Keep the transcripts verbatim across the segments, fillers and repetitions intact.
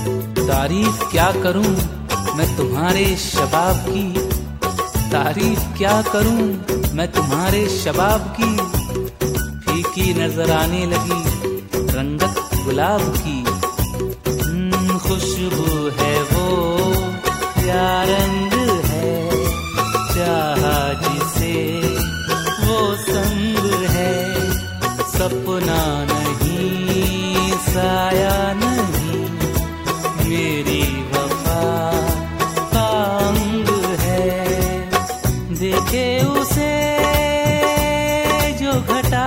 तारीफ क्या करूं मैं तुम्हारे शबाब की, तारीफ क्या करूं मैं तुम्हारे शबाब की। फीकी नजर आने लगी रंगत गुलाब की। खुशबू है वो या रंग है, चाहा जिसे वो संग है। सपना नहीं साया नहीं, मेरी वफा का अंग है। देखे उसे जो घटा,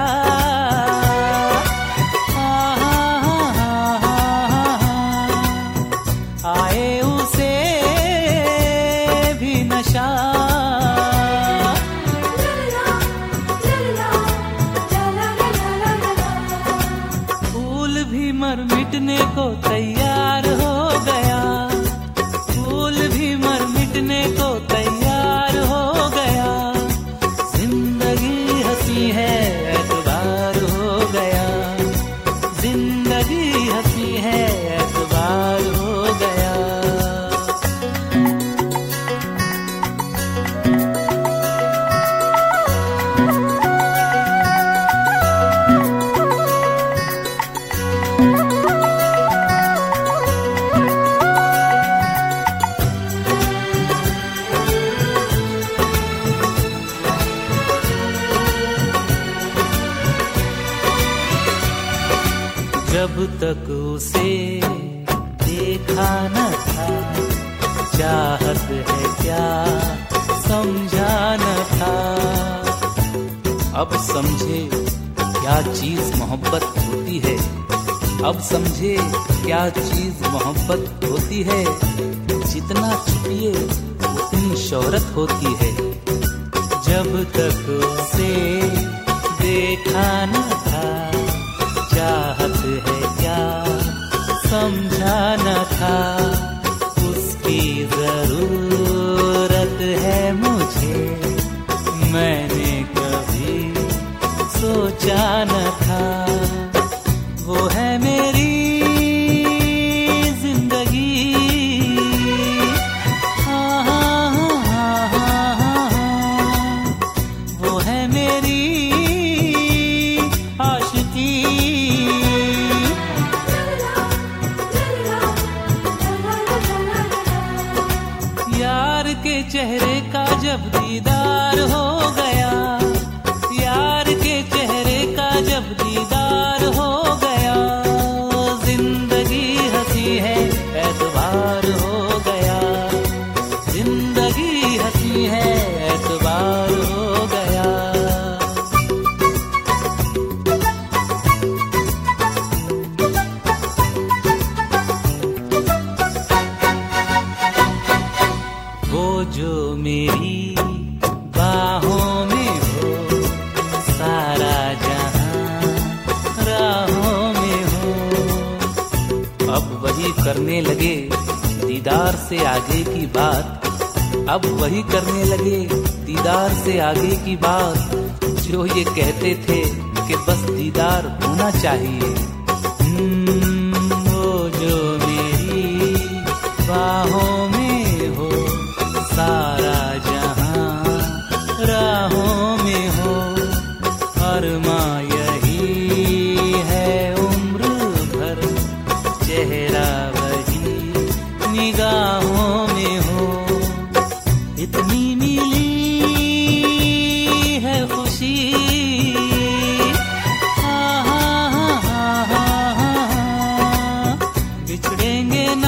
आए उसे भी नशा। फूल भी मर मिटने को तैयार हो गया, फूल भी मर मिटने को तैयार हो गया। जिंदगी हंसी है एतबार हो गया, जिंदगी हंसी है एतबार हो गया। जब तक उसे देखा न था, चाहत है क्या समझा न था। अब समझे क्या चीज मोहब्बत होती है, अब समझे क्या चीज मोहब्बत होती है। जितना छुपिए उतनी शोहरत होती है। जब तक उसे देखा न था, चाहत है क्या समझा न था। उसकी जरूरत है मुझे, मैंने कभी सोचा न था। वो है मेरी जिंदगी, हाँ हाँ हाँ हाँ हाँ हाँ। वो है मेरी आशिकी। यार के चेहरे का जब दीदार हो गया, यार के चेहरे का जब दीदार हो गया। जिंदगी हंसी है एतबार हो गया, जिंदगी हंसी है एतबार हो गया। वो जो मेरी बाहों में हो, सारा जहां राहों में हो। अब वही करने लगे दीदार से आगे की बात, अब वही करने लगे दीदार से आगे की बात। जो ये कहते थे कि बस दीदार होना चाहिए। वो जो मेरी बाहों में हो, सारा जहां राहों में हो। अरमां यही है उम्र भर, चेहरा वही निगाहों में हो। इतनी मिली है खुशी, हाँ हाँ हाँ हाँ हाँ। बिछड़ेंगे